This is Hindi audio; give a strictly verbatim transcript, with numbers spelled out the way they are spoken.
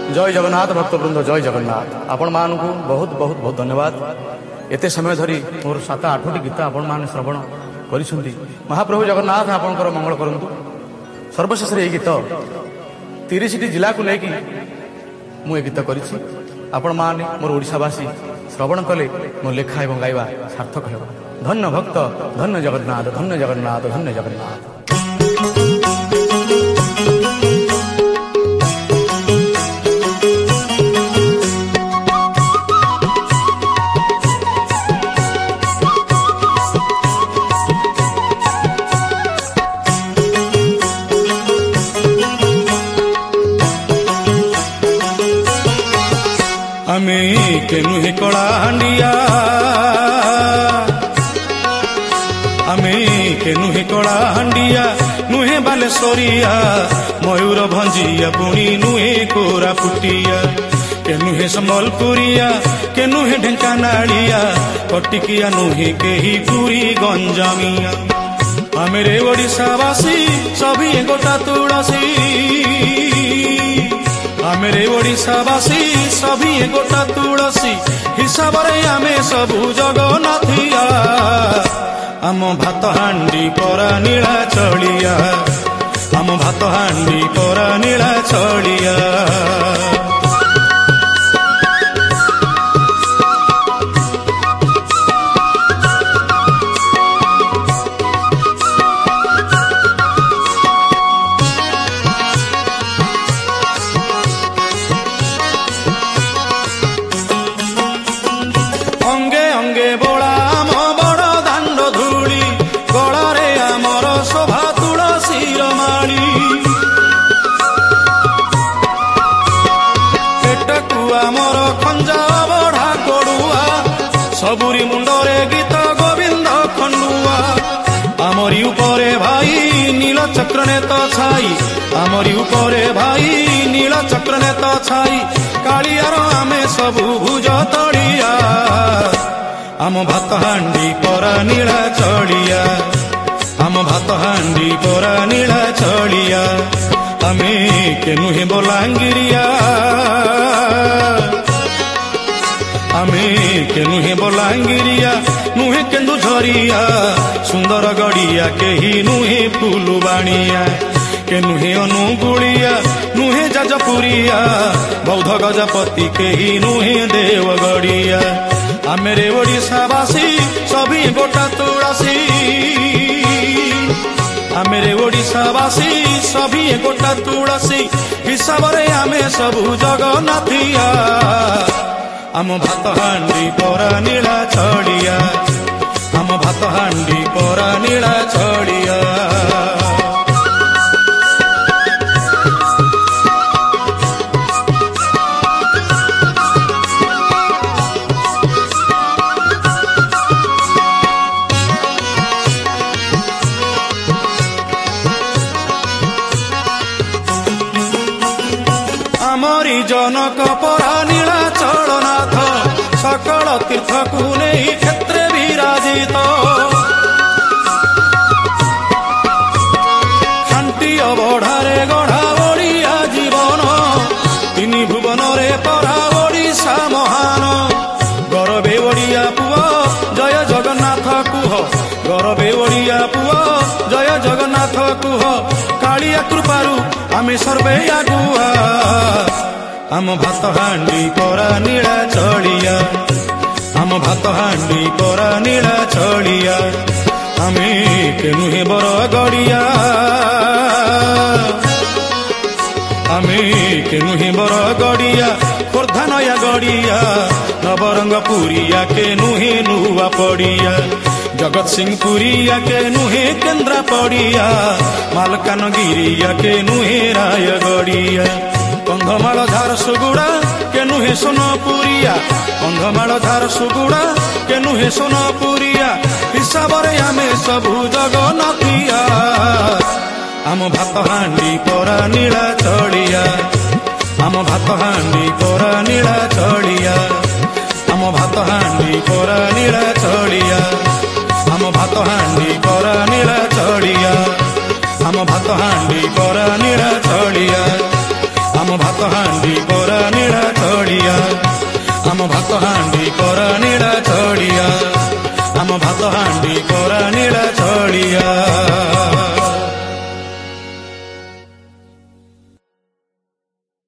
जय जगन्नाथ भक्तवृंद, जय जगन्नाथ। आपण मानक बहुत बहुत बहुत धन्यवाद। एते समय धरी मोर सात आठटी गीत आपण माने श्रवण करिसंती। महाप्रभु जगन्नाथ आपणकर मंगल करंतु। सर्वशेष ये गीत तीस टी जिला को लेकिन मुझे गीत करिछि। आपण माने मोर ओडिशावासी श्रवण कले मो लेखा एवं गाइबा सार्थक हेब। धन्य भक्त, धन्य जगन्नाथ, धन्य जगन्नाथ, धन्य जगन्नाथ। आमे के नुहे कला हांडिया, आमे के नुहे कला हांडिया, नुहे बालेश्वरिया मयूर भंजिया पुणी नुहे कोरापुटिया, के नुहे संबलपुरिया, के नुहे ढेंकानालिया, कटिकिया नुहे के ही पुरी गंजामिया। आमेरे ओडिशावासी सभी गोटा तुलसी, आमेरे ओडिशावासी सभी गोटा तुलसी, हिसाब रे आमे सबू जगन्नाथिया। आम भात हांडी परा नीला चलिया, आम भात हांडी परा नीला चलिया। आमर खंजा बढ़ा गड़ुआ, सबुरी मुंडरे गीत गोविंद खंडुआ। आमरी उपरे भाई नील चक्र नेत छाई, आमरी उपरे भाई नील चक्र नेत छाई, कालियार आमे सबू भुज तड़िया। आम भात हांडी परा नीला चलिया, आम भात हांडी परा नीला चलिया। आमे के नुहे बलांगिरिया, आमे के नुहे बलांगिरिया, नुहे केन्दुझरिया, सुंदर गड़िया के ही नुहे फुलबाणिया, के नुहे अनुगुलिया, नुहे जाजपुरिया, बौद्ध गजपति के ही नुहे देवगड़िया। आमेरे ओडिशावासी सभी गोटा तुलसी, आमेरे ओडिशावासी सभी गोटा तुलसी, हिसाब रे आमे सबू जगन्नाथिया। आम भात हांडी परा नीला चलिया, आम भात हांडी परा नीला चलिया। आमरी जनक परा नीला चलनाथ, सकल तीर्थ को नहीं क्षेत्रे विराजित। खांटी अबढ़ारे गढ़ा ओडिया जीवन, तीन भुवन रे परा ओडिशा महान। गौरवे ओडिया पुआ जय जगन्नाथ कुह, गौरवे ओडिया पुआ जय जगन्नाथ कुह। कालिया कृपारु आमे सर्वे आगुआ, आम भात हांडी परा नीला चलिया, आम भात हांडी परा नीला चलिया। आमे के नुहे बर गड़िया, आमे के नुहे बर गड़िया, खोर्धा नया गड़िया, नवरंगपुरिया के नुहे नुआ पड़िया, जगत सिंहपुरिया के नुहे केन्द्रा पड़िया, मालकानगिरिया के नुहे रायगड़िया। कंधमाल झारसुगुड़ा के नुहे सोनपुरिया, कंधमाल झारसुगुड़ा के नुहे सोनपुरिया, हिसाब रे आमे सबू जगन्नाथिया। आम भात हांडी परा नीला चलिया, आम भात हांडी परा नीला चलिया, आम भात हांडी परा नीला चलिया, आम भात हांडी परा नीला चलिया, आम भात हांडी परा नीला चलिया।